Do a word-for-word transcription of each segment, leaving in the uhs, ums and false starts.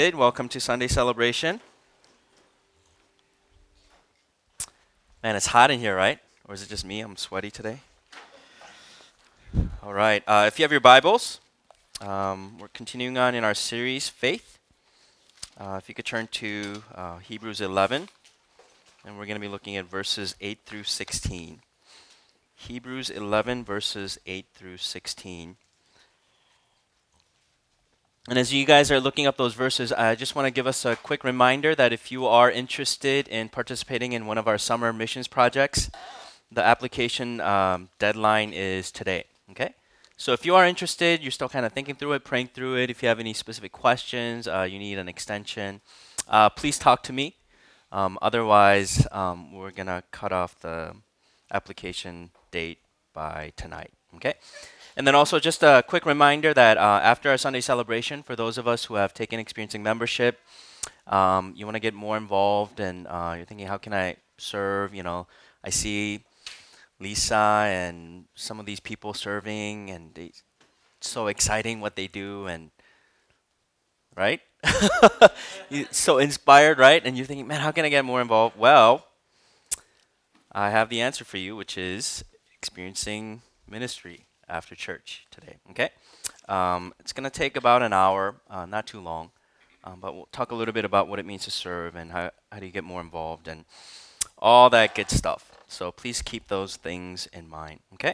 Welcome to Sunday celebration. Man, it's hot in here, right? Or is it just me? I'm sweaty today. All right. Uh, if you have your Bibles, um, we're continuing on in our series, Faith. Uh, if you could turn to uh, Hebrews eleven, and we're going to be looking at verses eight through sixteen. Hebrews eleven, verses eight through sixteen. And as you guys are looking up those verses, I just want to give us a quick reminder that if you are interested in participating in one of our summer missions projects, the application um, deadline is today, okay? So if you are interested, you're still kind of thinking through it, praying through it, if you have any specific questions, uh, you need an extension, uh, please talk to me. Um, otherwise, um, we're going to cut off the application date by tonight, okay? And then also just a quick reminder that uh, after our Sunday celebration, for those of us who have taken Experiencing membership, um, you want to get more involved and uh, you're thinking, how can I serve? You know, I see Lisa and some of these people serving and they, it's so exciting what they do and, right? You're so inspired, right? And you're thinking, man, how can I get more involved? Well, I have the answer for you, which is Experiencing Ministry after church today, okay? Um, it's going to take about an hour, uh, not too long, um, but we'll talk a little bit about what it means to serve and how, how do you get more involved and all that good stuff. So please keep those things in mind, okay?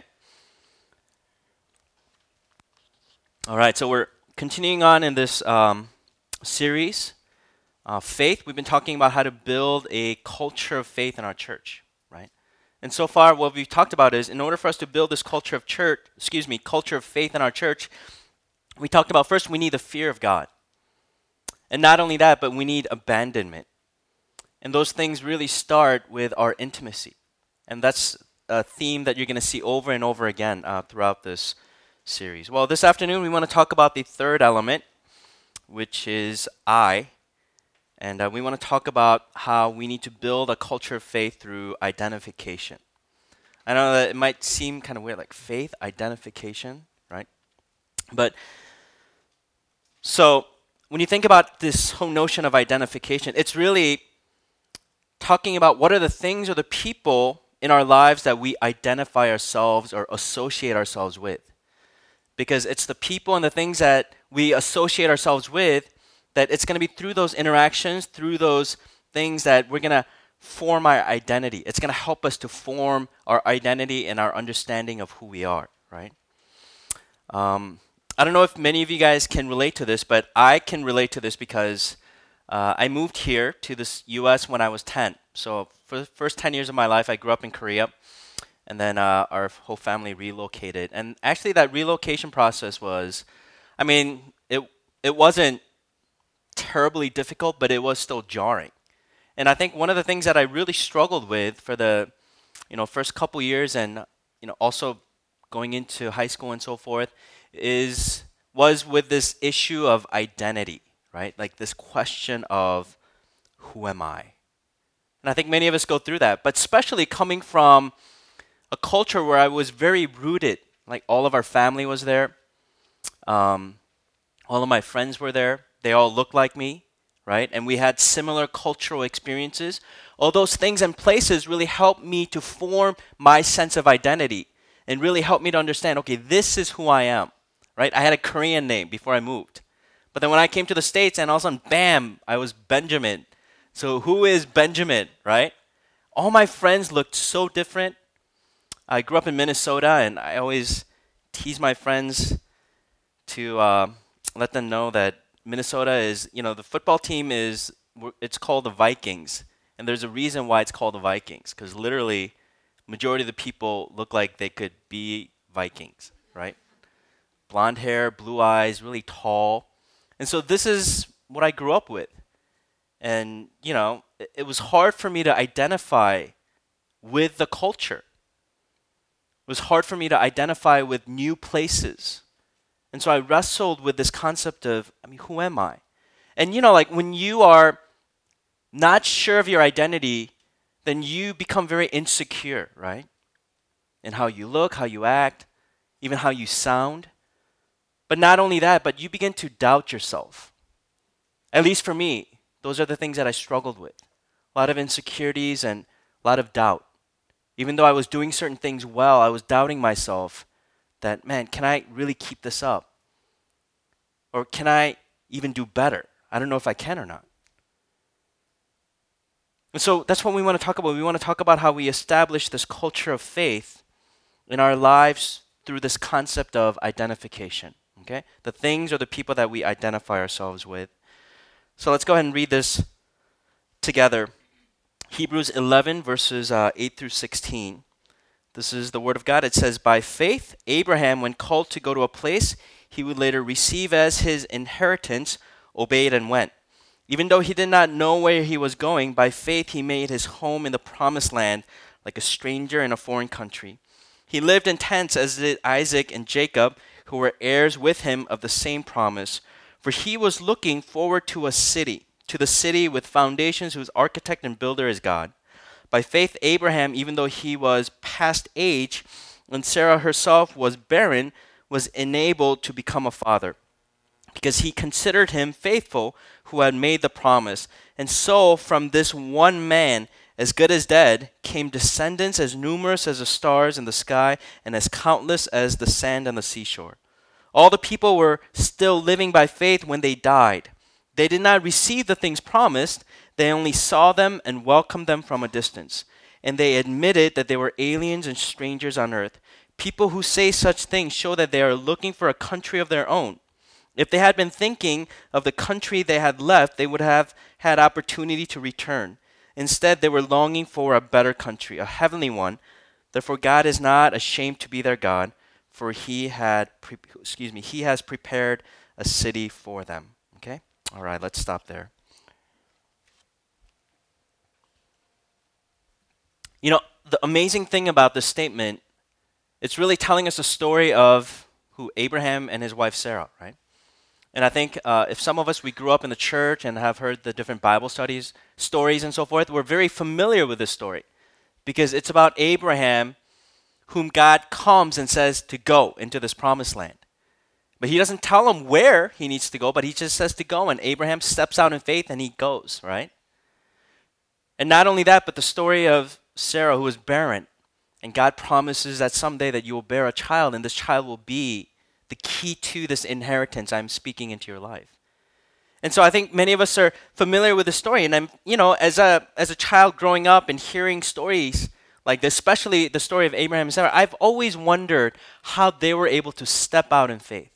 All right, so we're continuing on in this um, series, uh, Faith. We've been talking about how to build a culture of faith in our church, right? And so far, what we've talked about is, in order for us to build this culture of church, excuse me, culture of faith in our church, we talked about first we need the fear of God. And not only that, but we need abandonment. And those things really start with our intimacy. And that's a theme that you're going to see over and over again uh, throughout this series. Well, this afternoon, we want to talk about the third element, which is I. And uh, we want to talk about how we need to build a culture of faith through identification. I know that it might seem kind of weird, like faith, identification, right? But so when you think about this whole notion of identification, it's really talking about what are the things or the people in our lives that we identify ourselves or associate ourselves with. Because it's the people and the things that we associate ourselves with that it's going to be through those interactions, through those things that we're going to form our identity. It's going to help us to form our identity and our understanding of who we are, right? Um, I don't know if many of you guys can relate to this, but I can relate to this because uh, I moved here to this U S when I was ten. So for the first ten years of my life, I grew up in Korea, and then uh, our whole family relocated. And actually that relocation process was, I mean, it it wasn't terribly difficult, but it was still jarring. And I think one of the things that I really struggled with for the, you know, first couple years and, you know, also going into high school and so forth is, was with this issue of identity, right? Like this question of who am I? And I think many of us go through that, but especially coming from a culture where I was very rooted, like all of our family was there. Um, all of my friends were there. They all looked like me, right? And we had similar cultural experiences. All those things and places really helped me to form my sense of identity and really helped me to understand, okay, this is who I am, right? I had a Korean name before I moved. But then when I came to the States and all of a sudden, bam, I was Benjamin. So who is Benjamin, right? All my friends looked so different. I grew up in Minnesota and I always tease my friends to uh, let them know that Minnesota is, you know, the football team is, it's called the Vikings. And there's a reason why it's called the Vikings, because literally, majority of the people look like they could be Vikings, right? Blonde hair, blue eyes, really tall. And so this is what I grew up with. And, you know, it, it was hard for me to identify with the culture. It was hard for me to identify with new places. And so I wrestled with this concept of, I mean, who am I? And you know, like when you are not sure of your identity, then you become very insecure, right? In how you look, how you act, even how you sound. But not only that, but you begin to doubt yourself. At least for me, those are the things that I struggled with. A lot of insecurities and a lot of doubt. Even though I was doing certain things well, I was doubting myself that, man, can I really keep this up? Or can I even do better? I don't know if I can or not. And so that's what we want to talk about. We want to talk about how we establish this culture of faith in our lives through this concept of identification. Okay? The things or the people that we identify ourselves with. So let's go ahead and read this together. Hebrews eleven, verses uh, eight through sixteen. This is the word of God. It says, "By faith, Abraham, when called to go to a place he would later receive as his inheritance, obeyed and went. Even though he did not know where he was going, by faith he made his home in the promised land, like a stranger in a foreign country. He lived in tents as did Isaac and Jacob, who were heirs with him of the same promise. For he was looking forward to a city, to the city with foundations whose architect and builder is God. By faith, Abraham, even though he was past age, and Sarah herself was barren, was enabled to become a father, because he considered him faithful who had made the promise. And so from this one man, as good as dead, came descendants as numerous as the stars in the sky and as countless as the sand on the seashore. All the people were still living by faith when they died. They did not receive the things promised. They only saw them and welcomed them from a distance. And they admitted that they were aliens and strangers on earth. People who say such things show that they are looking for a country of their own. If they had been thinking of the country they had left, they would have had opportunity to return. Instead, they were longing for a better country, a heavenly one. Therefore, God is not ashamed to be their God, for he had, pre- excuse me, he has prepared a city for them. Okay? All right, let's stop there. You know, the amazing thing about this statement, it's really telling us a story of who Abraham and his wife Sarah, right? And I think uh, if some of us, we grew up in the church and have heard the different Bible studies, stories and so forth, we're very familiar with this story because it's about Abraham whom God comes and says to go into this promised land. But he doesn't tell him where he needs to go, but he just says to go, and Abraham steps out in faith and he goes, right? And not only that, but the story of Sarah who was barren, and God promises that someday that you will bear a child, and this child will be the key to this inheritance I'm speaking into your life. And so I think many of us are familiar with the story. And I'm, you know, as a as a child growing up and hearing stories like this, especially the story of Abraham and Sarah, I've always wondered how they were able to step out in faith.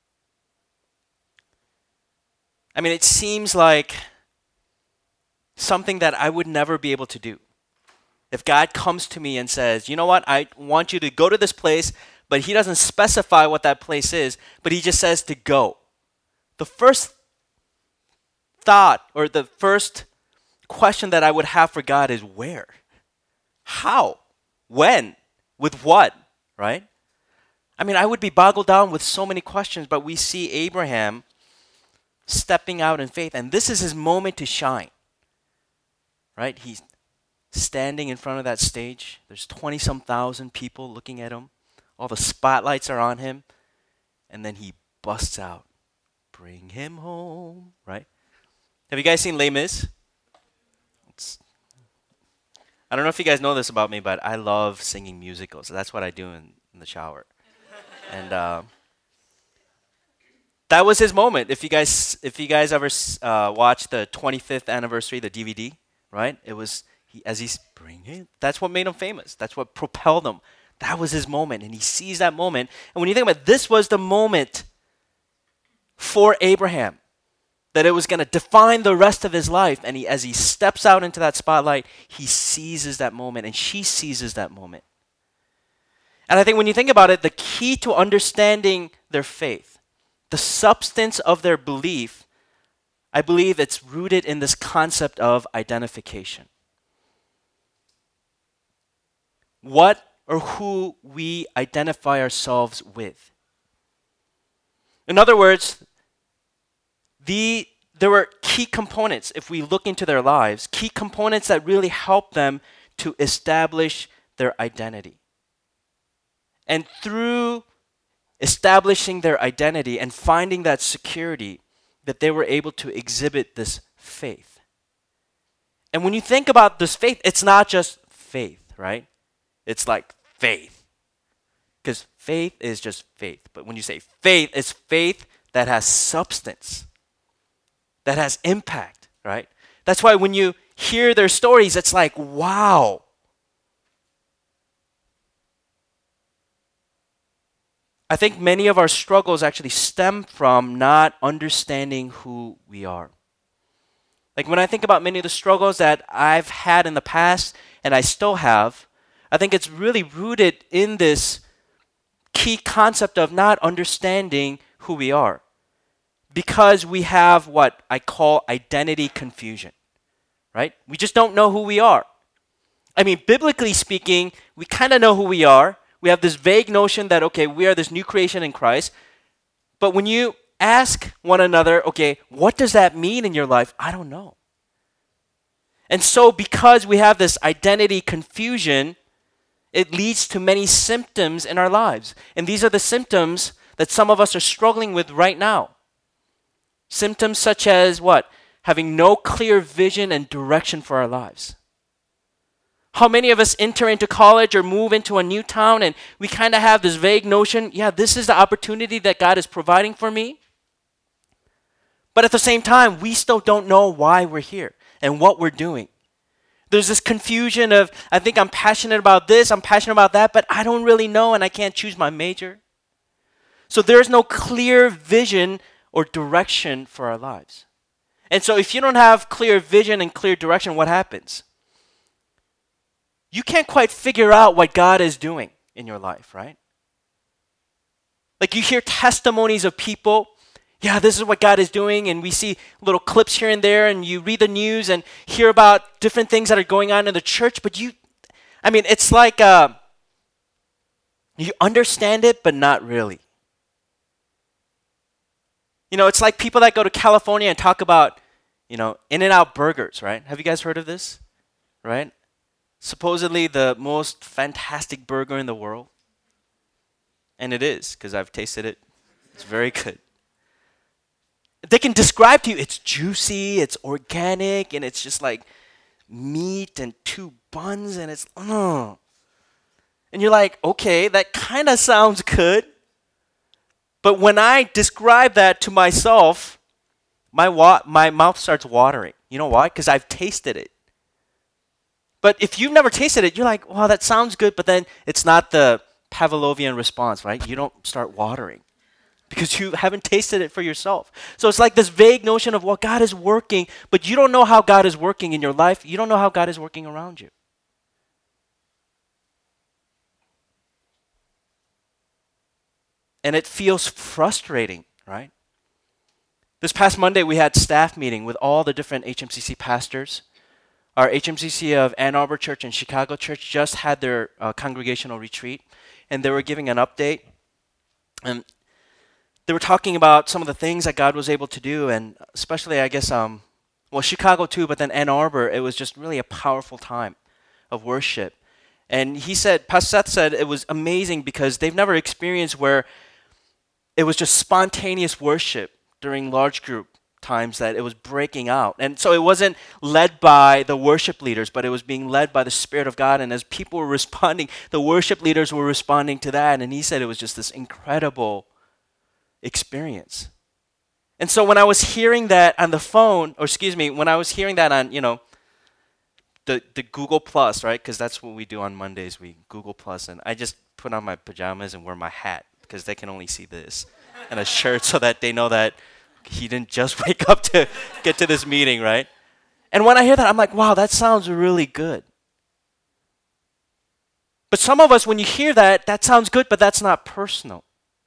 I mean, it seems like something that I would never be able to do. If God comes to me and says, you know what, I want you to go to this place, but he doesn't specify what that place is, but he just says to go. The first thought or the first question that I would have for God is where? How? When? With what? Right? I mean, I would be boggled down with so many questions, but we see Abraham stepping out in faith, and this is his moment to shine. Right? He's standing in front of that stage. There's twenty-some thousand people looking at him. All the spotlights are on him. And then he busts out, bring him home, right? Have you guys seen Les Mis? It's, I don't know if you guys know this about me, but I love singing musicals. That's what I do in, in the shower. and uh, that was his moment. If you guys, if you guys ever uh, watched the twenty-fifth anniversary, the D V D, right? It was he, as he's bringing him. That's what made him famous. That's what propelled him. That was his moment, and he sees that moment. And when you think about it, this was the moment for Abraham, that it was going to define the rest of his life. And he, as he steps out into that spotlight, he seizes that moment, and she seizes that moment. And I think when you think about it, the key to understanding their faith, the substance of their belief, I believe it's rooted in this concept of identification. What or who we identify ourselves with. In other words, the, there were key components, if we look into their lives, key components that really help them to establish their identity. And through establishing their identity and finding that security, that they were able to exhibit this faith. And when you think about this faith, it's not just faith, right? It's like faith. Because faith is just faith. But when you say faith, it's faith that has substance, that has impact, right? That's why when you hear their stories, it's like, wow. I think many of our struggles actually stem from not understanding who we are. Like when I think about many of the struggles that I've had in the past and I still have, I think it's really rooted in this key concept of not understanding who we are. Because we have what I call identity confusion, right? We just don't know who we are. I mean, biblically speaking, we kind of know who we are. We have this vague notion that, okay, we are this new creation in Christ. But when you ask one another, okay, what does that mean in your life? I don't know. And so because we have this identity confusion, it leads to many symptoms in our lives. And these are the symptoms that some of us are struggling with right now. Symptoms such as what? Having no clear vision and direction for our lives. How many of us enter into college or move into a new town and we kind of have this vague notion, yeah, this is the opportunity that God is providing for me. But at the same time, we still don't know why we're here and what we're doing. There's this confusion of, I think I'm passionate about this, I'm passionate about that, but I don't really know and I can't choose my major. So there's no clear vision or direction for our lives. And so if you don't have clear vision and clear direction, what happens? You can't quite figure out what God is doing in your life, right? Like you hear testimonies of people, yeah, this is what God is doing, and we see little clips here and there, and you read the news and hear about different things that are going on in the church, but you, I mean, it's like uh, you understand it, but not really. You know, it's like people that go to California and talk about, you know, In-N-Out burgers, right? Have you guys heard of this? Right? Supposedly the most fantastic burger in the world. And it is, because I've tasted it. It's very good. They can describe to you, it's juicy, it's organic, and it's just like meat and two buns, and it's, uh. And you're like, okay, that kind of sounds good. But when I describe that to myself, my wa- my mouth starts watering. You know why? Because I've tasted it. But if you've never tasted it, you're like, wow, that sounds good, but then it's not the Pavlovian response, right? You don't start watering because you haven't tasted it for yourself. So it's like this vague notion of, well, God is working, but you don't know how God is working in your life. You don't know how God is working around you. And it feels frustrating, right? This past Monday, we had staff meeting with all the different H M C C pastors. Our H M C C of Ann Arbor Church and Chicago Church just had their uh, congregational retreat, and they were giving an update. And they were talking about some of the things that God was able to do, and especially, I guess, um, well, Chicago too, but then Ann Arbor, it was just really a powerful time of worship. And he said, Pastor Seth said it was amazing because they've never experienced where it was just spontaneous worship during large group times that it was breaking out. And so it wasn't led by the worship leaders, but it was being led by the Spirit of God. And as people were responding, the worship leaders were responding to that. And he said it was just this incredible experience. And so when I was hearing that on the phone, or excuse me, when I was hearing that on, you know, the, the Google Plus, right? Because that's what we do on Mondays, we Google Plus. And I just put on my pajamas and wear my hat because they can only see this, and a shirt so that they know that he didn't just wake up to get to this meeting, right? And when I hear that, I'm like, wow, that sounds really good. But some of us, when you hear that, that sounds good, but that's not personal.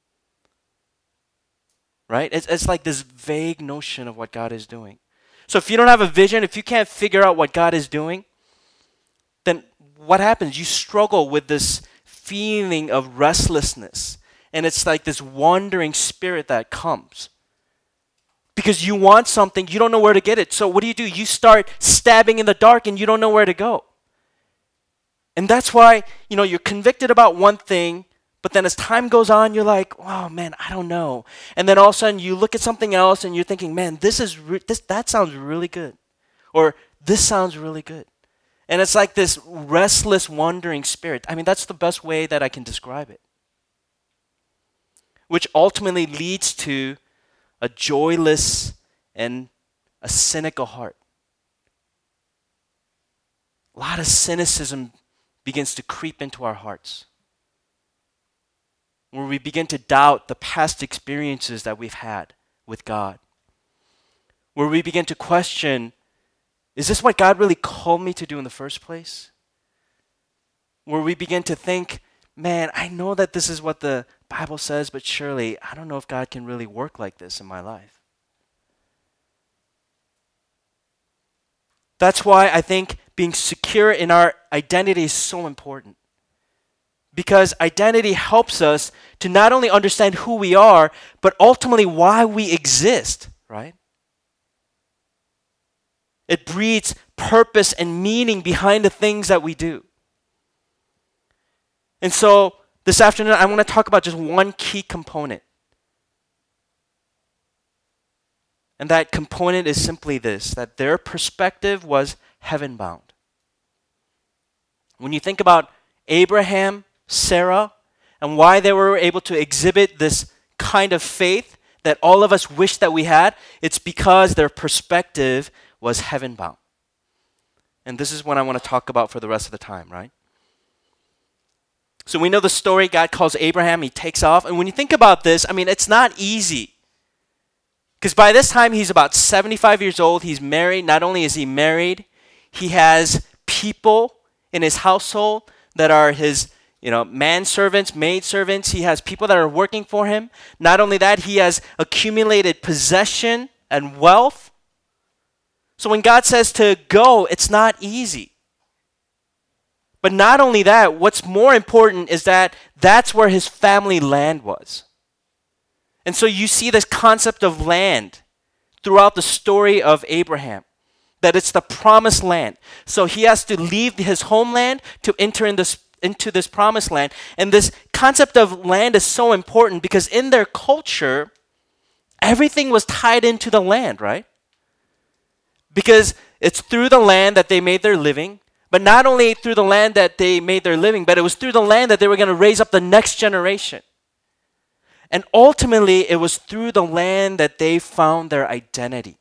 Right? It's, it's like this vague notion of what God is doing. So if you don't have a vision, if you can't figure out what God is doing, then what happens? You struggle with this feeling of restlessness. And it's like this wandering spirit that comes. Because you want something, you don't know where to get it. So what do you do? You start stabbing in the dark and you don't know where to go. And that's why, you know, you're convicted about one thing, But then as time goes on, you're like, oh man, I don't know. And then all of a sudden you look at something else and you're thinking, man, this is re- this that sounds really good. Or this sounds really good. And it's like this restless, wandering spirit. I mean, that's the best way that I can describe it. Which ultimately leads to a joyless and a cynical heart. A lot of cynicism begins to creep into our hearts, where we begin to doubt the past experiences that we've had with God, where we begin to question, is this what God really called me to do in the first place? Where we begin to think, man, I know that this is what the Bible says, but surely I don't know if God can really work like this in my life. That's why I think being secure in our identity is so important. Because identity helps us to not only understand who we are, but ultimately why we exist, right? It breeds purpose and meaning behind the things that we do. And so this afternoon, I want to talk about just one key component. And that component is simply this, that their perspective was heaven-bound. When you think about Abraham, Sarah, and why they were able to exhibit this kind of faith that all of us wish that we had, it's because their perspective was heaven-bound. And this is what I want to talk about for the rest of the time, right? So we know the story. God calls Abraham, he takes off. And when you think about this, I mean, it's not easy. Because by this time, he's about seventy-five years old. He's married. Not only is he married, he has people in his household that are his, you know, manservants, maidservants. He has people that are working for him. Not only that, he has accumulated possession and wealth. So when God says to go, it's not easy. But not only that, what's more important is that that's where his family land was. And so you see this concept of land throughout the story of Abraham, that it's the promised land. So he has to leave his homeland to enter in this, into this promised land. And this concept of land is so important because in their culture, everything was tied into the land, right? Because it's through the land that they made their living, but not only through the land that they made their living, but it was through the land that they were going to raise up the next generation. And ultimately, it was through the land that they found their identity.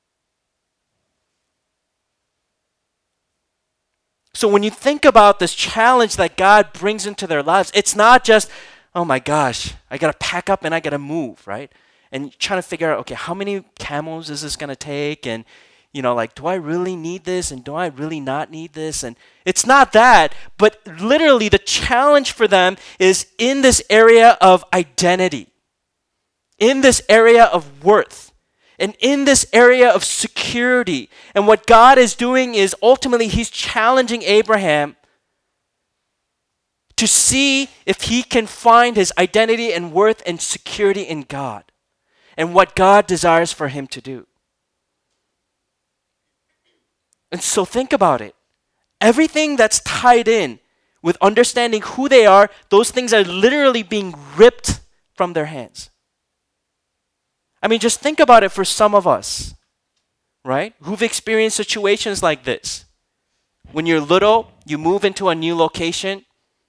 So when you think about this challenge that God brings into their lives, it's not just, oh my gosh, I got to pack up and I got to move, right? And trying to figure out, okay, how many camels is this going to take? And, you know, like, do I really need this? And do I really not need this? And it's not that, but literally the challenge for them is in this area of identity, in this area of worth, and in this area of security. And what God is doing is ultimately he's challenging Abraham to see if he can find his identity and worth and security in God and what God desires for him to do. And so think about it. Everything that's tied in with understanding who they are, those things are literally being ripped from their hands. I mean, just think about it for some of us, right? Who've experienced situations like this. When you're little, you move into a new location,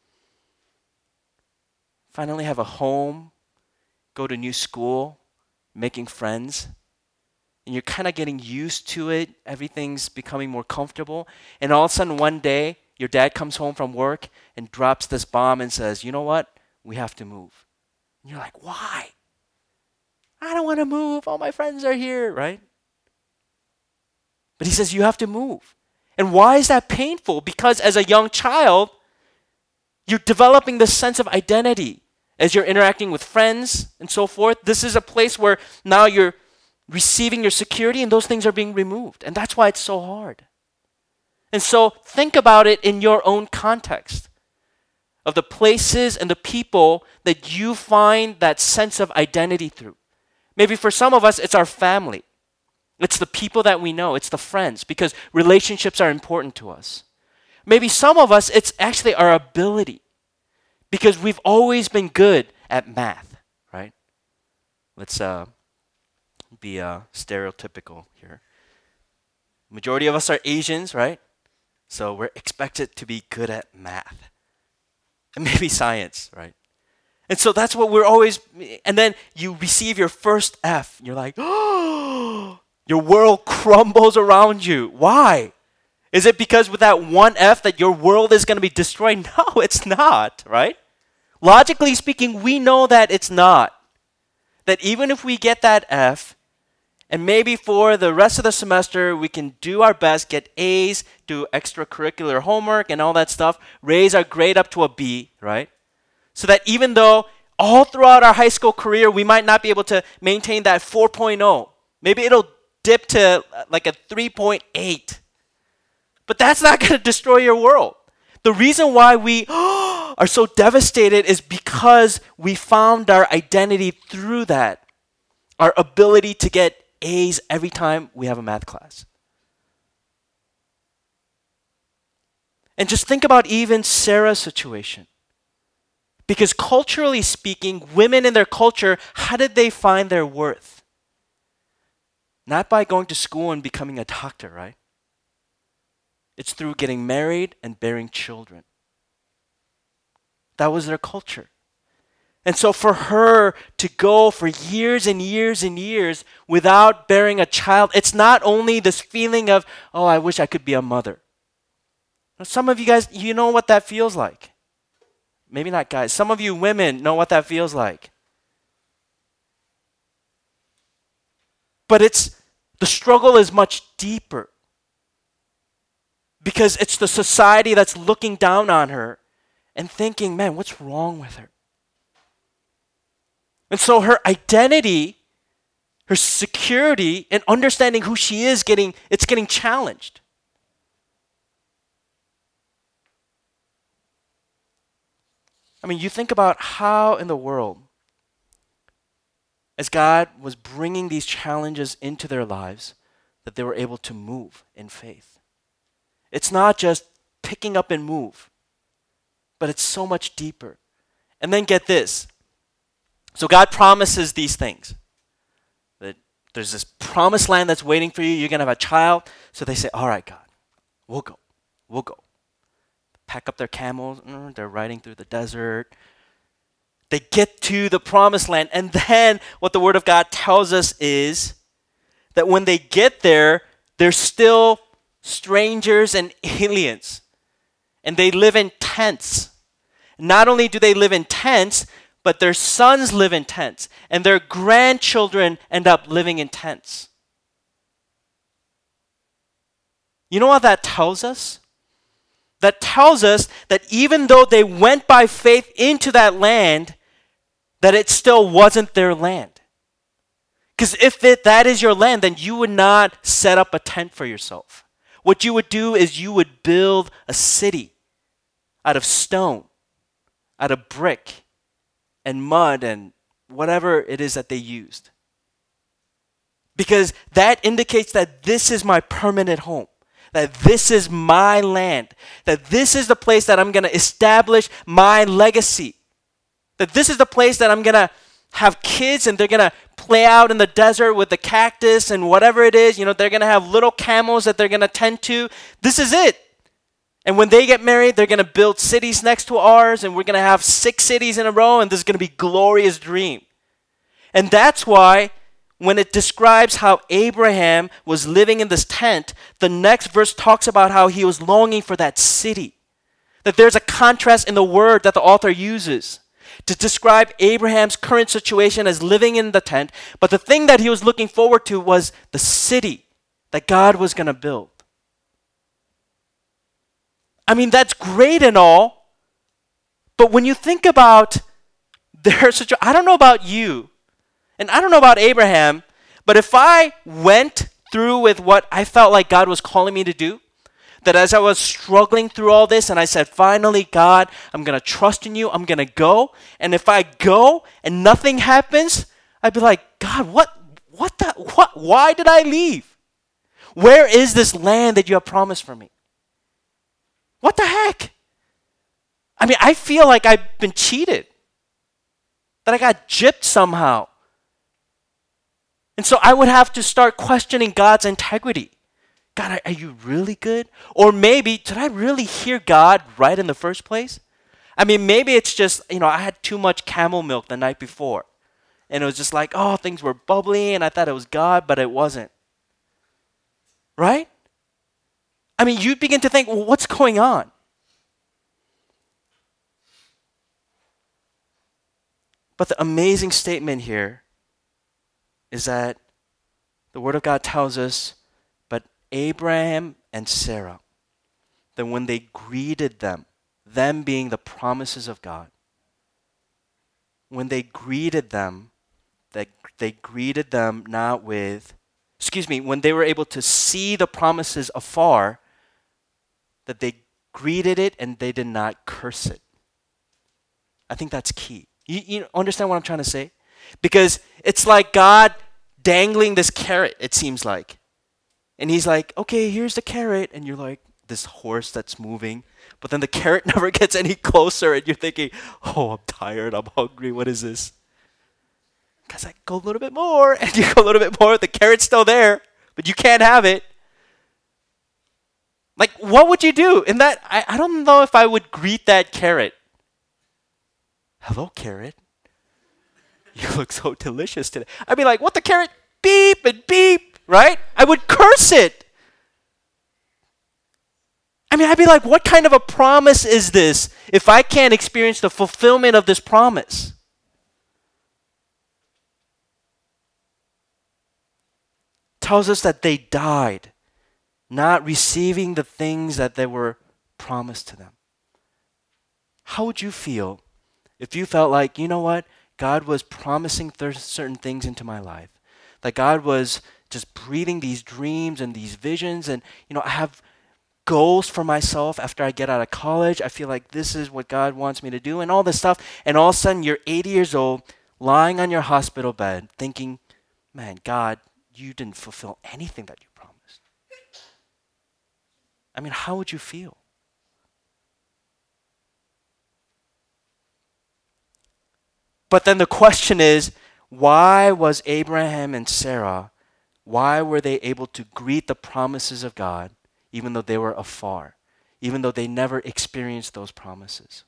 finally have a home, go to new school, making friends, and you're kind of getting used to it. Everything's becoming more comfortable. And all of a sudden, one day, your dad comes home from work and drops this bomb and says, you know what? We have to move. And you're like, why? I don't want to move. All my friends are here, right? But he says, you have to move. And why is that painful? Because as a young child, you're developing this sense of identity. As you're interacting with friends and so forth, this is a place where now you're receiving your security and those things are being removed. And that's why it's so hard. And so think about it in your own context of the places and the people that you find that sense of identity through. Maybe for some of us, it's our family. It's the people that we know. It's the friends, because relationships are important to us. Maybe some of us, it's actually our ability Because we've always been good at math, right? Let's uh, be uh, stereotypical here. Majority of us are Asians, right? So we're expected to be good at math. And maybe science, right? And so that's what we're always, and then you receive your first F. You're like, oh, your world crumbles around you. Why? Is it because with that one F that your world is going to be destroyed? No, it's not, right? Logically speaking, we know that it's not. That even if we get that F, and maybe for the rest of the semester, we can do our best, get A's, do extracurricular homework and all that stuff, raise our grade up to a B, right? So that even though all throughout our high school career, we might not be able to maintain that four point oh. Maybe it'll dip to like a three point eight. But that's not going to destroy your world. The reason why we are so devastated is because we found our identity through that. Our ability to get A's every time we have a math class. And just think about even Sarah's situation. Because culturally speaking, women in their culture, how did they find their worth? Not by going to school and becoming a doctor, right? It's through getting married and bearing children. That was their culture. And so for her to go for years and years and years without bearing a child, it's not only this feeling of, oh, I wish I could be a mother. Some of you guys, you know what that feels like. Maybe not guys. Some of you women know what that feels like. But it's, the struggle is much deeper. Because it's the society that's looking down on her and thinking, man, what's wrong with her? And so her identity, her security, and understanding who she is, getting it's getting challenged. I mean, you think about how in the world, as God was bringing these challenges into their lives, that they were able to move in faith. It's not just picking up and move, but it's so much deeper. And then get this. So God promises these things. That there's this promised land that's waiting for you. You're going to have a child. So they say, all right, God, we'll go. We'll go. Pack up their camels. They're riding through the desert. They get to the promised land. And then what the Word of God tells us is that when they get there, they're still strangers and aliens. And they live in tents. Not only do they live in tents, but their sons live in tents. And their grandchildren end up living in tents. You know what that tells us? That tells us that even though they went by faith into that land, that it still wasn't their land. Because if it, that is your land, then you would not set up a tent for yourself. What you would do is you would build a city out of stone, out of brick, and mud, and whatever it is that they used. Because that indicates that this is my permanent home. That this is my land. That this is the place that I'm going to establish my legacy. That this is the place that I'm going to have kids and they're going to play out in the desert with the cactus and whatever it is. You know, they're going to have little camels that they're going to tend to. This is it. And when they get married, they're going to build cities next to ours and we're going to have six cities in a row and this is going to be a glorious dream. And that's why when it describes how Abraham was living in this tent, the next verse talks about how he was longing for that city. That there's a contrast in the word that the author uses to describe Abraham's current situation as living in the tent, but the thing that he was looking forward to was the city that God was going to build. I mean, that's great and all, but when you think about their situation, I don't know about you, and I don't know about Abraham, but if I went through with what I felt like God was calling me to do, that as I was struggling through all this and I said, finally, God, I'm going to trust in you, I'm going to go. And if I go and nothing happens, I'd be like, God, what, what the, what, why did I leave? Where is this land that you have promised for me? What the heck? I mean, I feel like I've been cheated, that I got gypped somehow. And so I would have to start questioning God's integrity. God, are, are you really good? Or maybe, did I really hear God right in the first place? I mean, maybe it's just, you know, I had too much camel milk the night before. And it was just like, oh, things were bubbly and I thought it was God, but it wasn't. Right? I mean, you begin to think, well, what's going on? But the amazing statement here is that the Word of God tells us, but Abraham and Sarah, that when they greeted them, them being the promises of God, when they greeted them, that they greeted them not with, excuse me, when they were able to see the promises afar, that they greeted it and they did not curse it. I think that's key. You, you understand what I'm trying to say? Because it's like God dangling this carrot, it seems like. And he's like, okay, here's the carrot. And you're like, this horse that's moving. But then the carrot never gets any closer. And you're thinking, oh, I'm tired. I'm hungry. What is this? God's like, go a little bit more. And you go a little bit more. The carrot's still there. But you can't have it. Like, what would you do? In that, I, I don't know if I would greet that carrot. Hello, carrot. You look so delicious today. I'd be like, what the carrot? Beep and beep, right? I would curse it. I mean, I'd be like, what kind of a promise is this if I can't experience the fulfillment of this promise? Tells us that they died, not receiving the things that they were promised to them. How would you feel if you felt like, you know what, God was promising th- certain things into my life, that God was just breathing these dreams and these visions, and you know, I have goals for myself after I get out of college. I feel like this is what God wants me to do and all this stuff, and all of a sudden you're eighty years old, lying on your hospital bed, thinking, man, God, you didn't fulfill anything that you promised. I mean, how would you feel? But then the question is, why was Abraham and Sarah, why were they able to greet the promises of God even though they were afar, even though they never experienced those promises?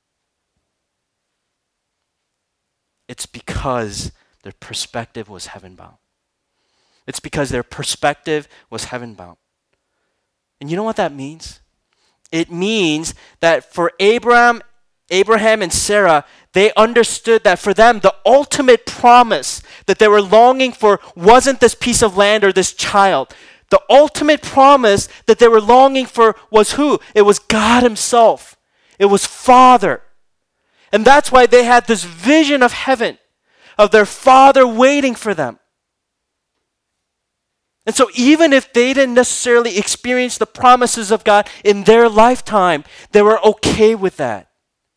It's because their perspective was heaven-bound. It's because their perspective was heaven-bound. And you know what that means? It means that for Abraham, Abraham and Sarah, they understood that for them, the ultimate promise that they were longing for wasn't this piece of land or this child. The ultimate promise that they were longing for was who? It was God Himself. It was Father. And that's why they had this vision of heaven, of their Father waiting for them. And so even if they didn't necessarily experience the promises of God in their lifetime, they were okay with that.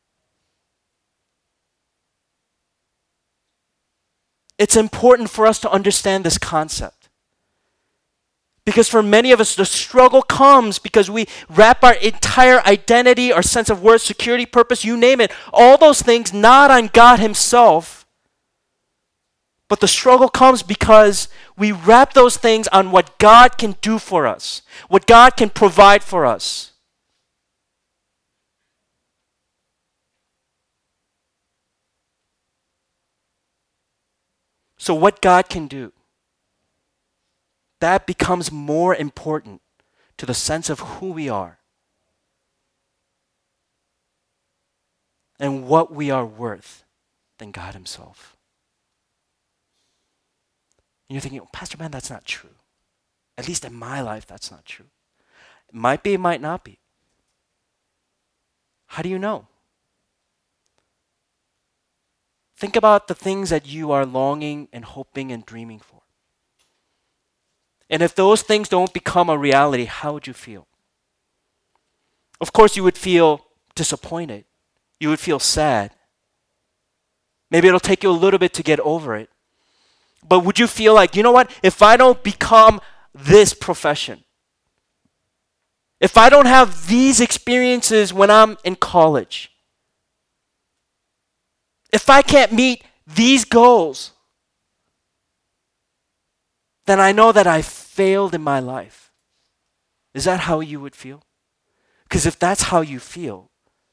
It's important for us to understand this concept. Because for many of us, the struggle comes because we wrap our entire identity, our sense of worth, security, purpose, you name it, all those things not on God Himself. But the struggle comes because we wrap those things on what God can do for us, what God can provide for us. So what God can do, that becomes more important to the sense of who we are and what we are worth than God Himself. And you're thinking, oh, Pastor Ben, that's not true. At least in my life, that's not true. It might be, it might not be. How do you know? Think about the things that you are longing and hoping and dreaming for. And if those things don't become a reality, how would you feel? Of course, you would feel disappointed. You would feel sad. Maybe it'll take you a little bit to get over it. But would you feel like, you know what? If I don't become this profession, if I don't have these experiences when I'm in college, If I can't meet these goals, then I know that I failed in my life. Is that how you would feel? Because if that's how you feel,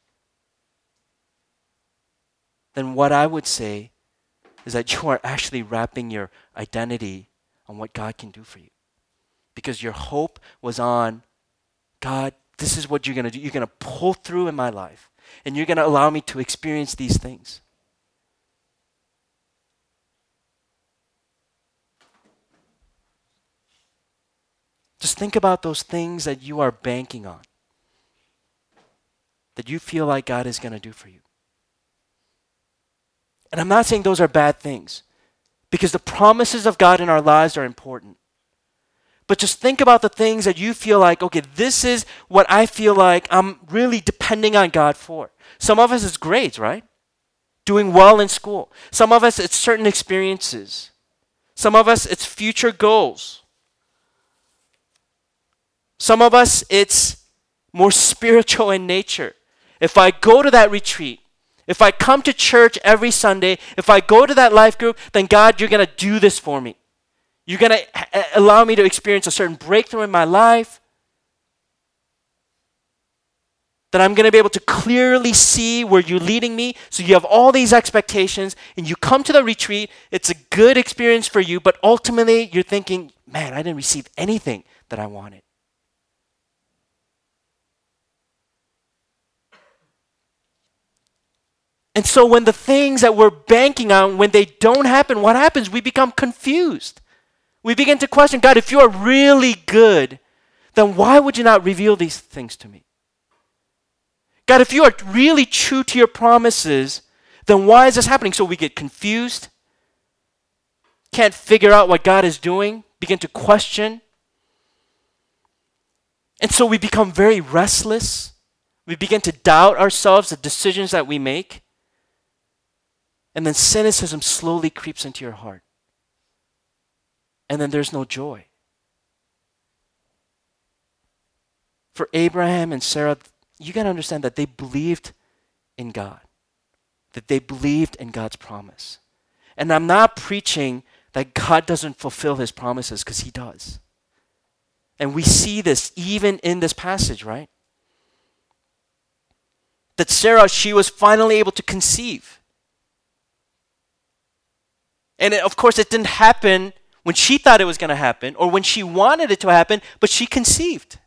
then what I would say is that you are actually wrapping your identity on what God can do for you. Because your hope was on, God, this is what you're going to do. You're going to pull through in my life. And you're going to allow me to experience these things. Just think about those things that you are banking on, that you feel like God is going to do for you. And I'm not saying those are bad things, because the promises of God in our lives are important. But just think about the things that you feel like, okay, this is what I feel like I'm really depending on God for. Some of us it's grades, right? Doing well in school. Some of us it's certain experiences. Some of us it's future goals. Some of us it's more spiritual in nature. If I go to that retreat, if I come to church every Sunday, if I go to that life group, then God, you're going to do this for me. You're going to allow me to experience a certain breakthrough in my life. That I'm going to be able to clearly see where you're leading me. So you have all these expectations and you come to the retreat. It's a good experience for you, but ultimately you're thinking, man, I didn't receive anything that I wanted. And so when the things that we're banking on, when they don't happen, what happens? We become confused. We begin to question, God, if you are really good, then why would you not reveal these things to me? God, if you are really true to your promises, then why is this happening? So we get confused, can't figure out what God is doing, begin to question. And so we become very restless. We begin to doubt ourselves, the decisions that we make. And then cynicism slowly creeps into your heart. And then there's no joy. For Abraham and Sarah, you got to understand that they believed in God, that they believed in God's promise. And I'm not preaching that God doesn't fulfill his promises, because he does. And we see this even in this passage, right? That Sarah, she was finally able to conceive. And it, of course, it didn't happen when she thought it was going to happen or when she wanted it to happen, but she conceived.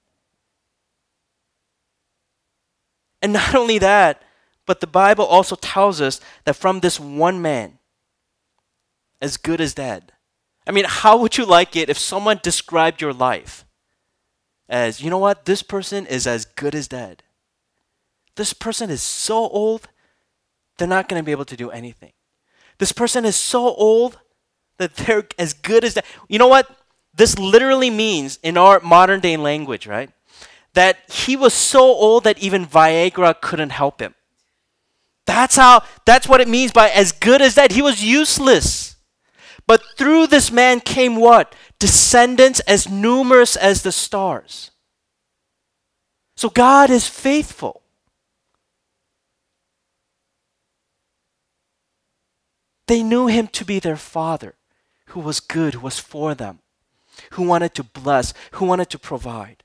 And not only that, but the Bible also tells us that from this one man, as good as dead. I mean, how would you like it if someone described your life as, you know what, this person is as good as dead. This person is so old, they're not going to be able to do anything. This person is so old that they're as good as that. You know what? This literally means, in our modern day language, right? That he was so old that even Viagra couldn't help him. That's how, that's what it means by as good as that. He was useless. But through this man came what? Descendants as numerous as the stars. So God is faithful. They knew him to be their father, who was good, who was for them, who wanted to bless, who wanted to provide.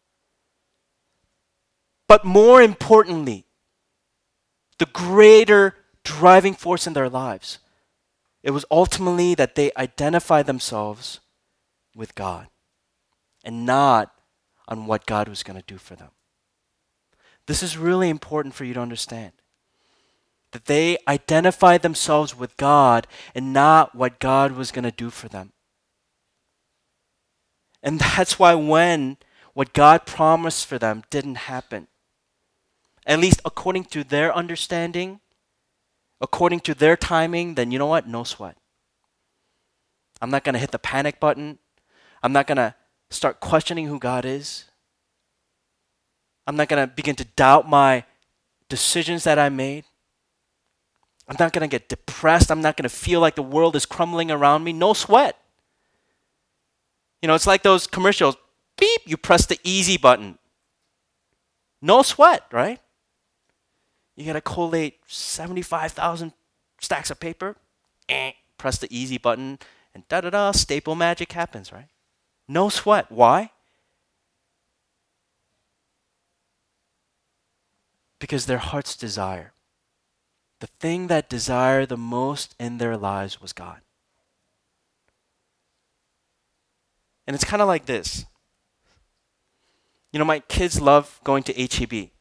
But more importantly, the greater driving force in their lives, it was ultimately that they identify themselves with God and not on what God was going to do for them. This is really important for you to understand. That they identified themselves with God and not what God was going to do for them. And that's why when what God promised for them didn't happen, at least according to their understanding, according to their timing, then you know what? No sweat. I'm not going to hit the panic button. I'm not going to start questioning who God is. I'm not going to begin to doubt my decisions that I made. I'm not going to get depressed. I'm not going to feel like the world is crumbling around me. No sweat. You know, it's like those commercials. Beep, you press the easy button. No sweat, right? You got to collate seventy-five thousand stacks of paper, eh, press the easy button, and da-da-da, staple magic happens, right? No sweat. Why? Because their heart's desire, the thing that desired the most in their lives was God. And it's kind of like this. You know, my kids love going to H E B.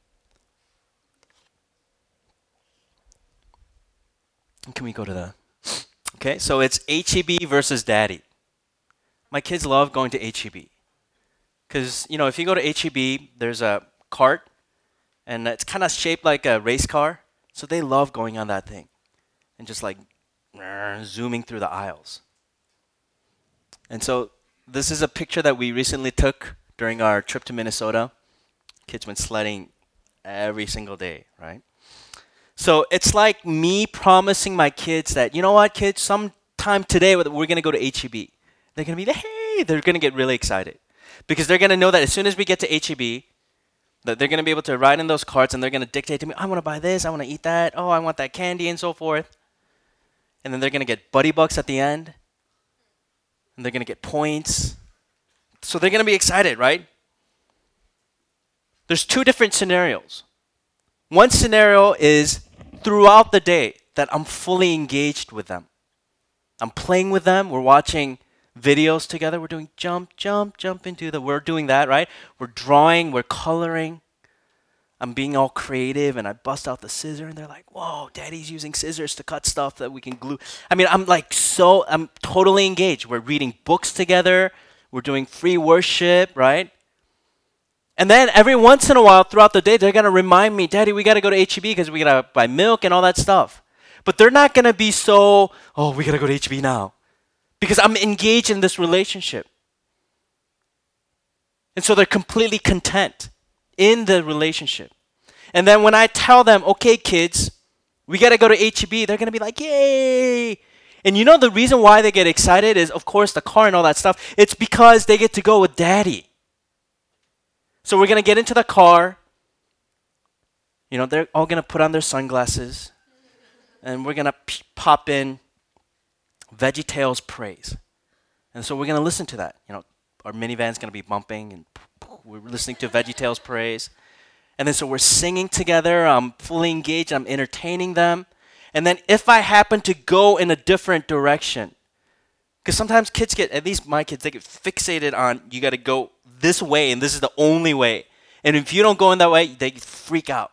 Can we go to the... Okay, so it's H E B versus Daddy. My kids love going to H E B. Because, you know, if you go to H E B, there's a cart, and it's kind of shaped like a race car. So they love going on that thing and just like zooming through the aisles. And so this is a picture that we recently took during our trip to Minnesota. Kids went sledding every single day, right? So it's like me promising my kids that, you know what, kids, sometime today we're going to go to H E B. They're going to be, hey, they're going to get really excited. Because they're going to know that as soon as we get to H E B, that they're going to be able to ride in those carts and they're going to dictate to me, I want to buy this, I want to eat that, oh, I want that candy and so forth. And then they're going to get buddy bucks at the end. And they're going to get points. So they're going to be excited, right? There's two different scenarios. One scenario is throughout the day that I'm fully engaged with them. I'm playing with them. We're watching videos together. We're doing jump, jump, jump into the, we're doing that, right? We're drawing, we're coloring. I'm being all creative and I bust out the scissor and they're like, whoa, Daddy's using scissors to cut stuff that we can glue. I mean, I'm like so, I'm totally engaged. We're reading books together. We're doing free worship, right? And then every once in a while throughout the day, they're going to remind me, Daddy, we got to go to H E B because we got to buy milk and all that stuff. But they're not going to be so, oh, we got to go to H E B now. Because I'm engaged in this relationship. And so they're completely content in the relationship. And then when I tell them, okay, kids, we got to go to H E B, they're going to be like, yay. And you know the reason why they get excited is, of course, the car and all that stuff. It's because they get to go with Daddy. So we're going to get into the car. You know, they're all going to put on their sunglasses. And we're going to p- pop in VeggieTales Praise. And so we're going to listen to that. You know, our minivan's going to be bumping and we're listening to VeggieTales Praise. And then so we're singing together. I'm fully engaged. I'm entertaining them. And then if I happen to go in a different direction, because sometimes kids get, at least my kids, they get fixated on you got to go this way and this is the only way. And if you don't go in that way, they freak out.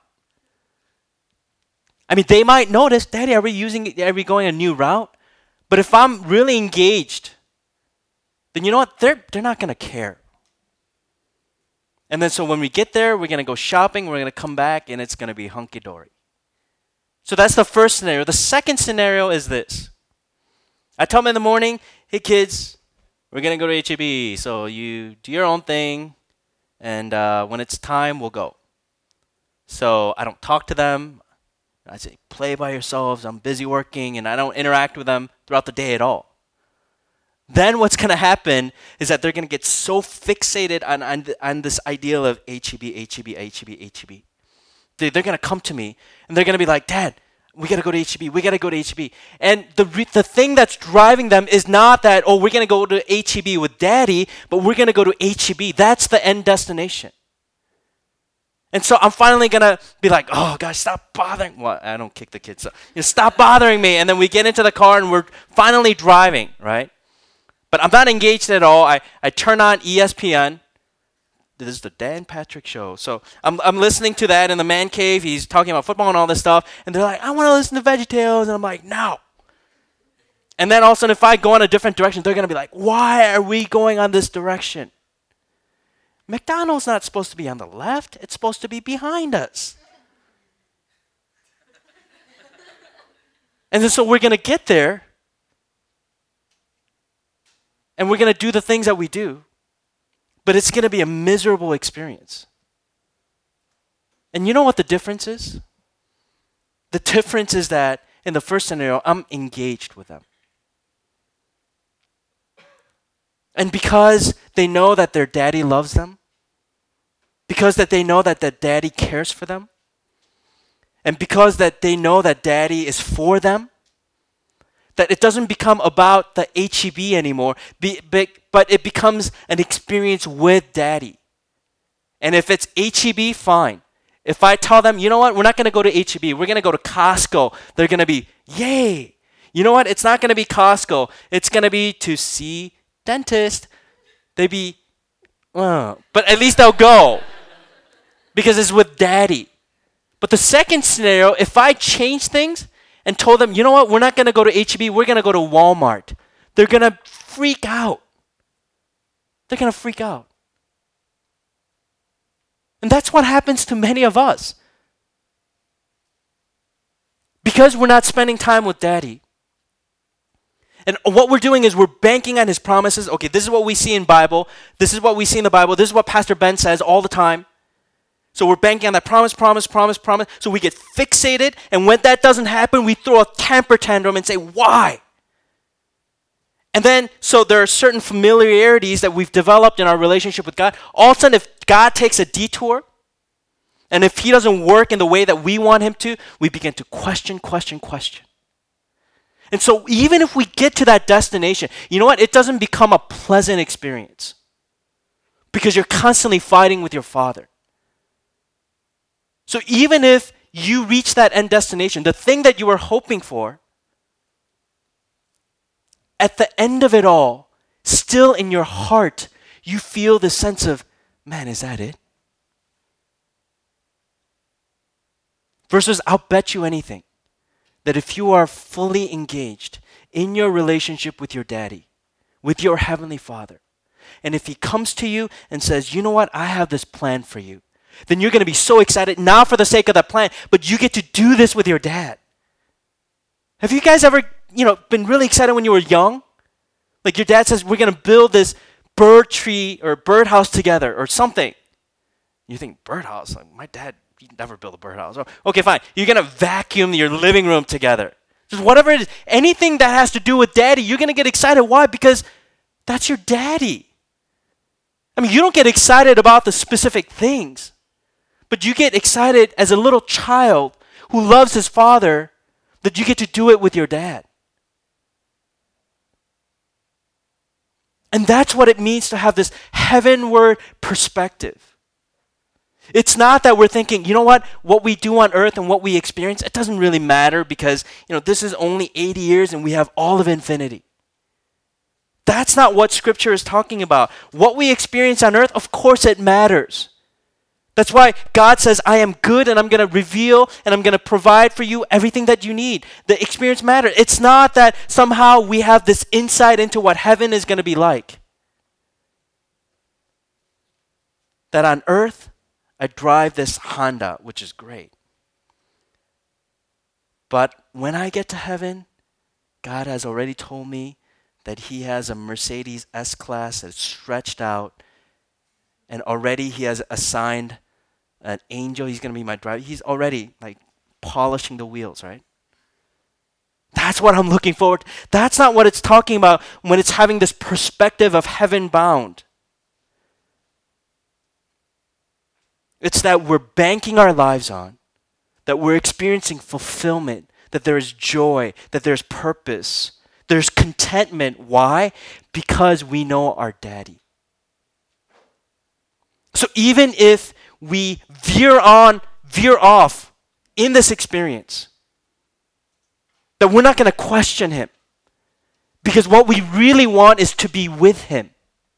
I mean, they might notice, Daddy, are we using, are we going a new route? But if I'm really engaged, then you know what? They're, they're not going to care. And then so when we get there, we're going to go shopping, we're going to come back, and it's going to be hunky-dory. So that's the first scenario. The second scenario is this. I tell them in the morning, hey kids, we're going to go to H E B, so you do your own thing, and uh, when it's time, we'll go. So I don't talk to them. I say, play by yourselves, I'm busy working, and I don't interact with them throughout the day at all. Then what's going to happen is that they're going to get so fixated on, on, on this ideal of H E B, H E B, H E B, H E B. They, they're going to come to me, and they're going to be like, Dad, we got to go to H E B, we got to go to H E B. And the, re- the thing that's driving them is not that, oh, we're going to go to H E B with Daddy, but we're going to go to H E B. That's the end destination. And so I'm finally going to be like, oh, gosh, stop bothering. Well, I don't kick the kids. So, you know, stop bothering me. And then we get into the car, and we're finally driving, right? But I'm not engaged at all. I, I turn on E S P N. This is the Dan Patrick Show. So I'm I'm listening to that in the man cave. He's talking about football and all this stuff. And they're like, I want to listen to VeggieTales. And I'm like, no. And then all of a sudden, if I go in a different direction, they're going to be like, why are we going on this direction? McDonald's not supposed to be on the left. It's supposed to be behind us. And then so we're going to get there. And we're going to do the things that we do. But it's going to be a miserable experience. And you know what the difference is? The difference is that in the first scenario, I'm engaged with them. And because they know that their daddy loves them, because that they know that their daddy cares for them, and because that they know that daddy is for them, That it doesn't become about the H E B anymore, be, be, but it becomes an experience with daddy. And if it's H E B, fine. If I tell them, you know what, we're not going to go to H E B, we're going to go to Costco, they're going to be, yay. You know what, it's not going to be Costco, it's going to be to see dentist. They'd be, oh. But at least they'll go because it's with daddy. But the second scenario, if I change things and told them, you know what, we're not going to go to H E B, we're going to go to Walmart, they're going to freak out. They're going to freak out. And that's what happens to many of us. Because we're not spending time with daddy. And what we're doing is we're banking on his promises. Okay, this is what we see in Bible. This is what we see in the Bible. This is what Pastor Ben says all the time. So we're banking on that promise, promise, promise, promise. So we get fixated. And when that doesn't happen, we throw a temper tantrum and say, why? And then, so there are certain familiarities that we've developed in our relationship with God. All of a sudden, if God takes a detour, and if he doesn't work in the way that we want him to, we begin to question, question, question. And so even if we get to that destination, you know what? It doesn't become a pleasant experience because you're constantly fighting with your father. So even if you reach that end destination, the thing that you were hoping for, at the end of it all, still in your heart, you feel the sense of, man, is that it? Versus, I'll bet you anything that if you are fully engaged in your relationship with your daddy, with your heavenly Father, and if he comes to you and says, you know what, I have this plan for you, then you're going to be so excited, not for the sake of that plan, but you get to do this with your dad. Have you guys ever, you know, been really excited when you were young? Like your dad says, we're going to build this bird tree or birdhouse together or something. You think, birdhouse? Like my dad, he never built a birdhouse. Oh, okay, fine. You're going to vacuum your living room together. Just whatever it is. Anything that has to do with daddy, you're going to get excited. Why? Because that's your daddy. I mean, you don't get excited about the specific things, but you get excited as a little child who loves his father that you get to do it with your dad. And that's what it means to have this heavenward perspective. It's not that we're thinking, you know what, what we do on earth and what we experience, it doesn't really matter because, you know, this is only eighty years and we have all of infinity. That's not what Scripture is talking about. What we experience on earth, of course it matters. That's why God says, I am good and I'm going to reveal and I'm going to provide for you everything that you need. The experience matters. It's not that somehow we have this insight into what heaven is going to be like. That on earth, I drive this Honda, which is great. But when I get to heaven, God has already told me that he has a Mercedes S-Class that's stretched out. And already he has assigned an angel. He's going to be my driver. He's already like polishing the wheels, right? That's what I'm looking forward to. That's not what it's talking about when it's having this perspective of heaven bound. It's that we're banking our lives on, that we're experiencing fulfillment, that there is joy, that there's purpose, there's contentment. Why? Because we know our daddy. So even if we veer on, veer off in this experience, that we're not going to question him. Because what we really want is to be with him.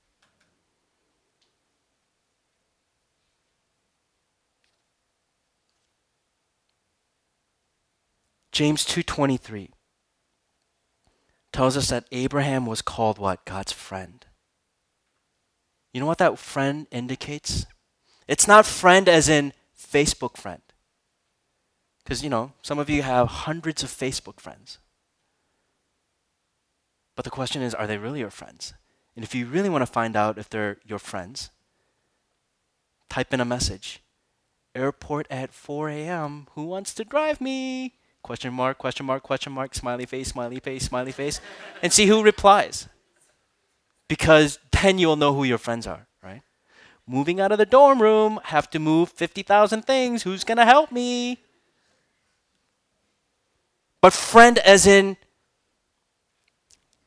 James two twenty-three tells us that Abraham was called what? God's friend. You know what that friend indicates? It's not friend as in Facebook friend. Because, you know, some of you have hundreds of Facebook friends. But the question is, are they really your friends? And if you really want to find out if they're your friends, type in a message. Airport at four a.m. Who wants to drive me? Question mark, question mark, question mark, smiley face, smiley face, smiley face. And see who replies. Because then you'll know who your friends are, right? Moving out of the dorm room, have to move fifty thousand things. Who's going to help me? But friend as in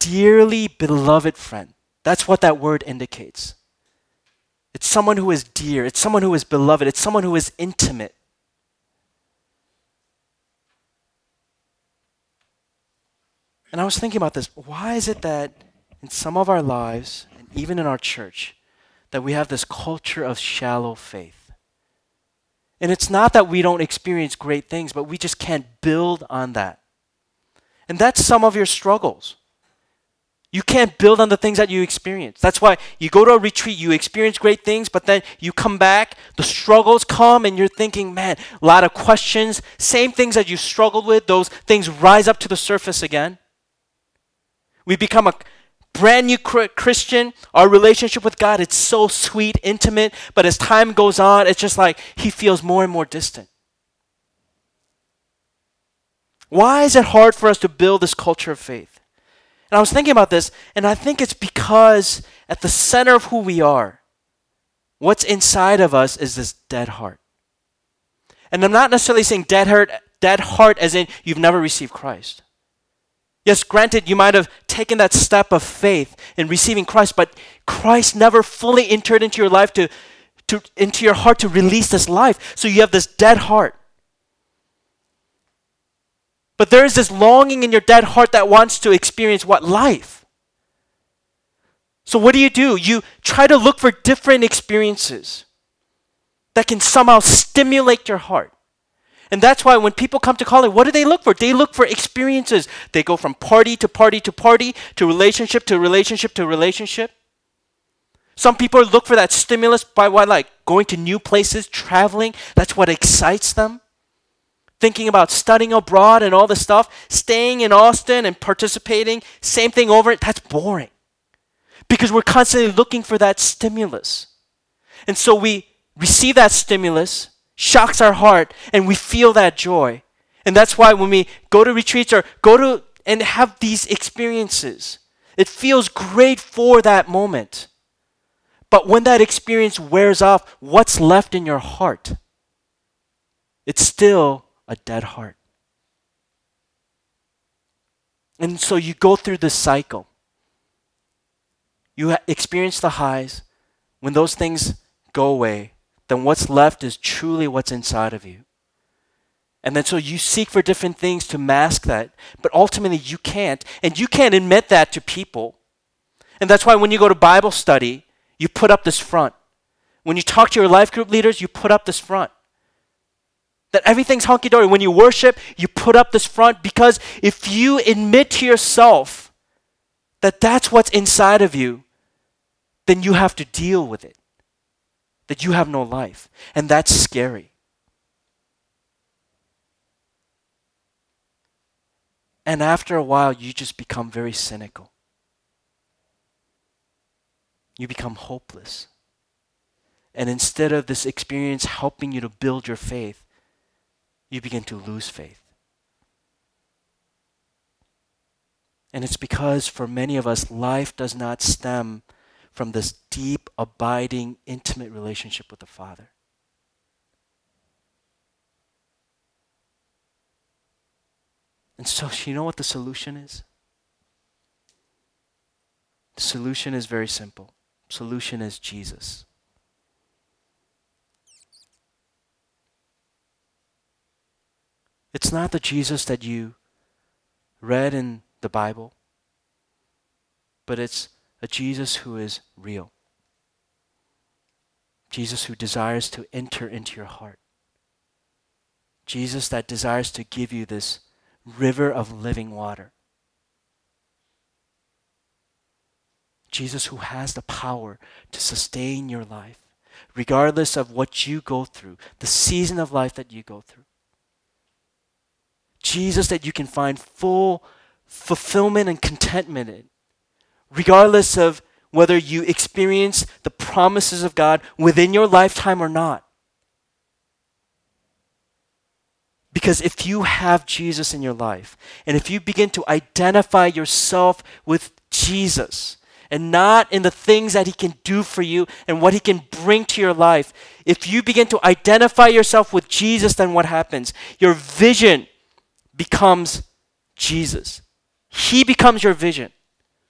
dearly beloved friend. That's what that word indicates. It's someone who is dear. It's someone who is beloved. It's someone who is intimate. And I was thinking about this. Why is it that in some of our lives, and even in our church, that we have this culture of shallow faith? And it's not that we don't experience great things, but we just can't build on that. And that's some of your struggles. You can't build on the things that you experience. That's why you go to a retreat, you experience great things, but then you come back, the struggles come, and you're thinking, man, a lot of questions, same things that you struggled with, those things rise up to the surface again. We become a brand new Christian. Our relationship with God, it's so sweet, intimate, but as time goes on, it's just like he feels more and more distant. Why is it hard for us to build this culture of faith? And I was thinking about this, and I think it's because at the center of who we are, what's inside of us is this dead heart. And I'm not necessarily saying dead heart, dead heart as in you've never received Christ. Yes, granted, you might have taken that step of faith in receiving Christ, but Christ never fully entered into your life to, to into your heart to release this life. So you have this dead heart. But there is this longing in your dead heart that wants to experience what? Life. So what do you do? You try to look for different experiences that can somehow stimulate your heart. And that's why when people come to college, what do they look for? They look for experiences. They go from party to party to party, to relationship to relationship to relationship. Some people look for that stimulus by what? Like going to new places, traveling. That's what excites them. Thinking about studying abroad and all this stuff, staying in Austin and participating, same thing over it, that's boring. Because we're constantly looking for that stimulus. And so we receive that stimulus, shocks our heart, and we feel that joy. And that's why when we go to retreats or go to and have these experiences, it feels great for that moment. But when that experience wears off, what's left in your heart? It's still a dead heart. And so you go through this cycle. You ha- experience the highs. When those things go away, then what's left is truly what's inside of you. And then so you seek for different things to mask that, but ultimately you can't. And you can't admit that to people. And that's why when you go to Bible study, you put up this front. When you talk to your life group leaders, you put up this front. That everything's hunky-dory. When you worship, you put up this front because if you admit to yourself that that's what's inside of you, then you have to deal with it. That you have no life. And that's scary. And after a while, you just become very cynical. You become hopeless. And instead of this experience helping you to build your faith, you begin to lose faith. And it's because for many of us, life does not stem from this deep, abiding, intimate relationship with the Father. And so, you know what the solution is? The solution is very simple. The solution is Jesus. It's not the Jesus that you read in the Bible, but it's a Jesus who is real. Jesus who desires to enter into your heart. Jesus that desires to give you this river of living water. Jesus who has the power to sustain your life, regardless of what you go through, the season of life that you go through. Jesus that you can find full fulfillment and contentment in, regardless of whether you experience the promises of God within your lifetime or not. Because if you have Jesus in your life, and if you begin to identify yourself with Jesus, and not in the things that he can do for you and what he can bring to your life, if you begin to identify yourself with Jesus, then what happens? Your vision becomes Jesus. He becomes your vision.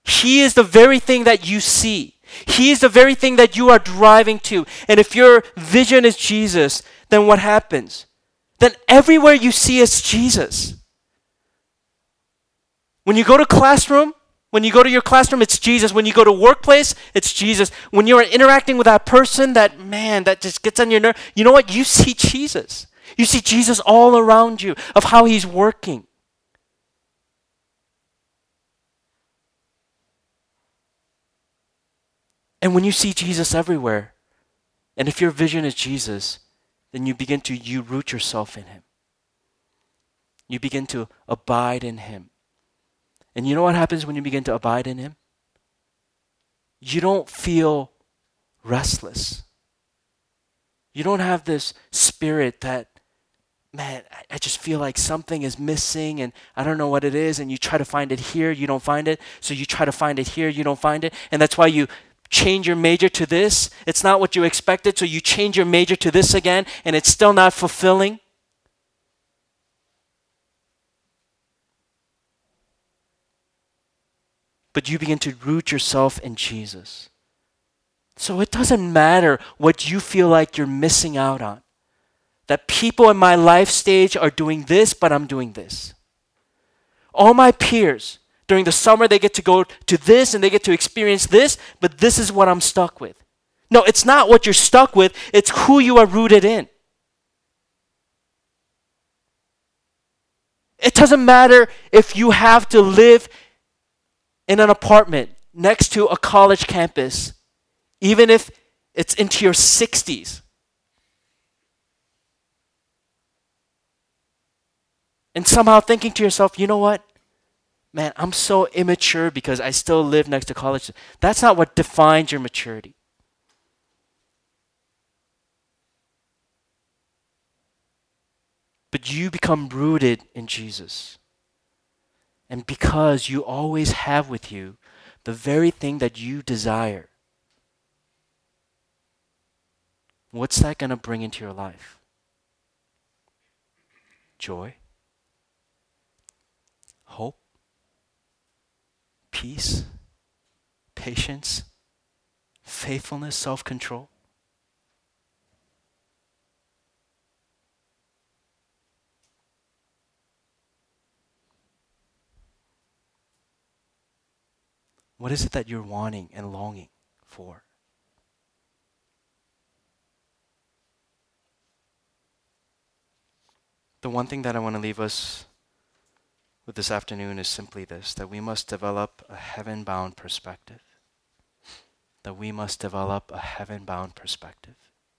He is the very thing that you see. He is the very thing that you are driving to. And if your vision is Jesus, then what happens? Then everywhere you see is Jesus. When you go to classroom, when you go to your classroom, it's Jesus. When you go to workplace, it's Jesus. When you're interacting with that person that, man, that just gets on your nerve, you know what? You see Jesus. You see Jesus all around you of how he's working. And when you see Jesus everywhere, and if your vision is Jesus, then you begin to, you root yourself in him. You begin to abide in him. And you know what happens when you begin to abide in him? You don't feel restless. You don't have this spirit that, man, I just feel like something is missing and I don't know what it is, and you try to find it here, you don't find it. So you try to find it here, you don't find it. And that's why you change your major to this. It's not what you expected, so you change your major to this again, and it's still not fulfilling. But you begin to root yourself in Jesus. So it doesn't matter what you feel like you're missing out on. That people in my life stage are doing this, but I'm doing this. All my peers, during the summer, they get to go to this and they get to experience this, but this is what I'm stuck with. No, it's not what you're stuck with, it's who you are rooted in. It doesn't matter if you have to live in an apartment next to a college campus, even if it's into your sixties. And somehow thinking to yourself, you know what? Man, I'm so immature because I still live next to college. That's not what defines your maturity. But you become rooted in Jesus. And because you always have with you the very thing that you desire, what's that going to bring into your life? Joy, hope, peace, patience, faithfulness, self-control. What is it that you're wanting and longing for? The one thing that I want to leave us with this afternoon is simply this, that we must develop a heaven-bound perspective. That we must develop a heaven-bound perspective.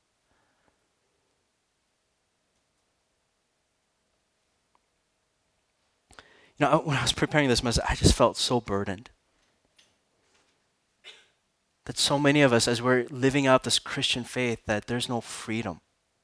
You know, when I was preparing this message, I just felt so burdened. That so many of us, as we're living out this Christian faith, that there's no freedom.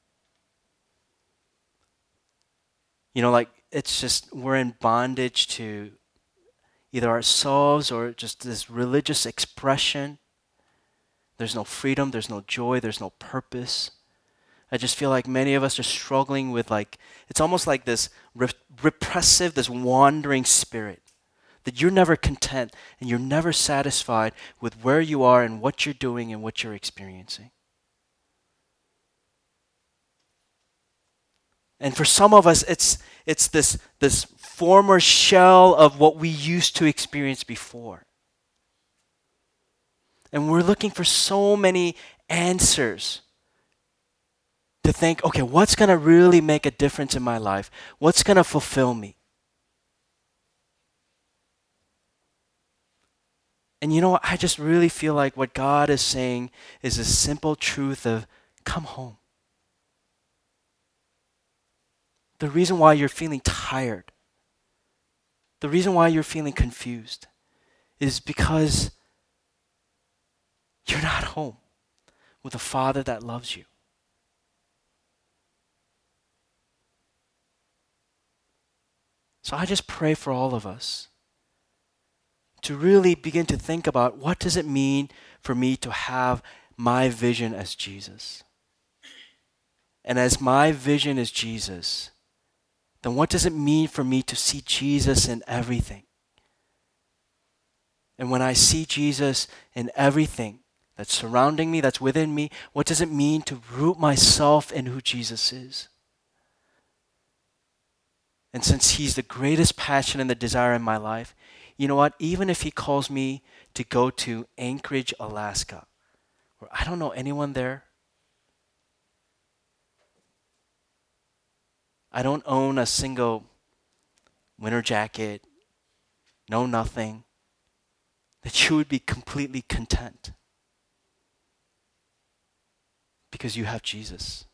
You know, like, it's just, we're in bondage to either ourselves or just this religious expression. There's no freedom, there's no joy, there's no purpose. I just feel like many of us are struggling with, like, it's almost like this re- repressive, this wandering spirit. That you're never content and you're never satisfied with where you are and what you're doing and what you're experiencing. And for some of us, it's it's this, this former shell of what we used to experience before. And we're looking for so many answers to think, okay, what's going to really make a difference in my life? What's going to fulfill me? And you know what? I just really feel like what God is saying is a simple truth of come home. The reason why you're feeling tired, the reason why you're feeling confused is because you're not home with a Father that loves you. So I just pray for all of us to really begin to think about what does it mean for me to have my vision as Jesus? And as my vision is Jesus, then what does it mean for me to see Jesus in everything? And when I see Jesus in everything that's surrounding me, that's within me, what does it mean to root myself in who Jesus is? And since he's the greatest passion and the desire in my life, you know what? Even if he calls me to go to Anchorage, Alaska, where I don't know anyone there, I don't own a single winter jacket, no nothing, that you would be completely content because you have Jesus.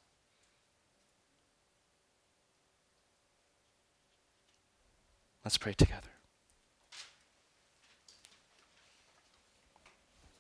Let's pray together.